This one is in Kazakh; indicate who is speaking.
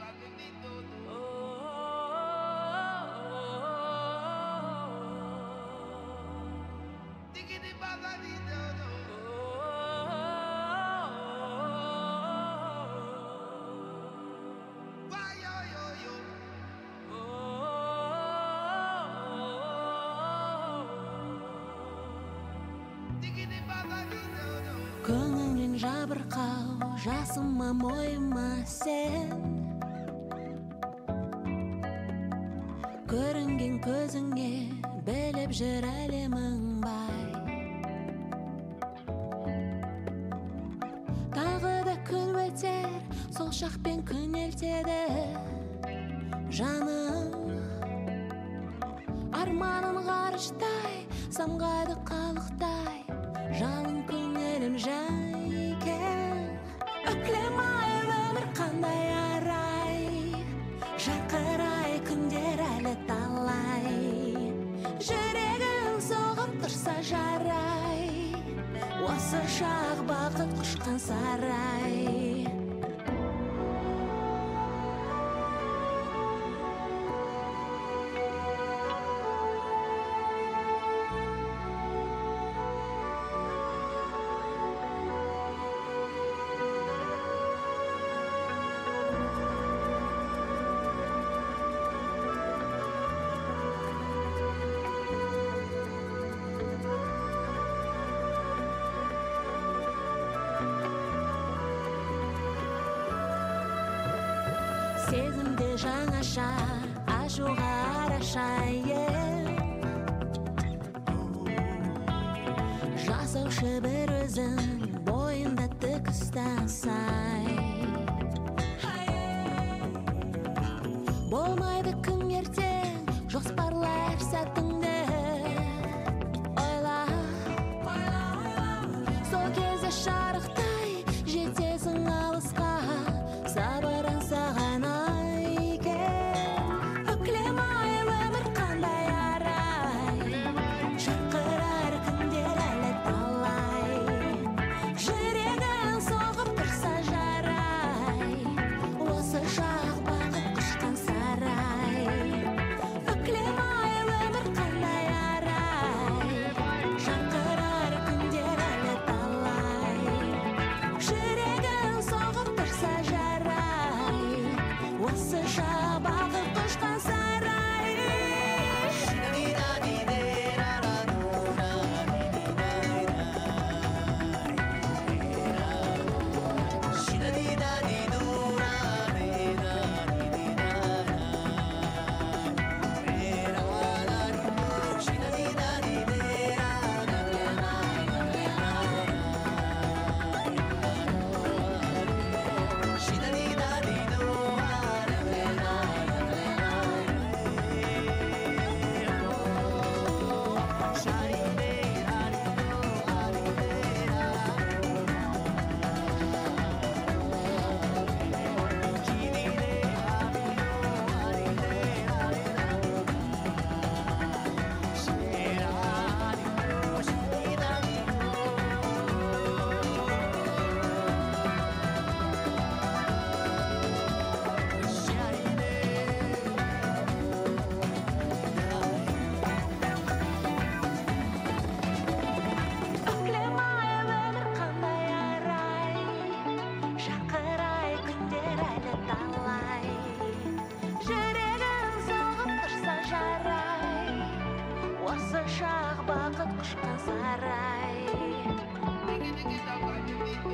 Speaker 1: Көңілін жабырқау жасыма мойыма сен көрінген көзіңе біліп жүр әлемің бай тағы да күн өтер сол шақпен күнелтеді жаным арманың ғарыштай самғайды қалықтай жалын көңілім жайкен өклемай өмір қандай арай жарқырай күндер әлі талай жүрегің соғып тұрса жарай осы шақ бақыт құшқан сарай сезімде жаңаша ашуға араша жасаушы бір өзің бойында тік ұстасай болмайды күн ертең жоспарла әр сәтіңді ойла сол кезде шарықтай жетесің алысқа сабырың саған бақыт құшқан сарай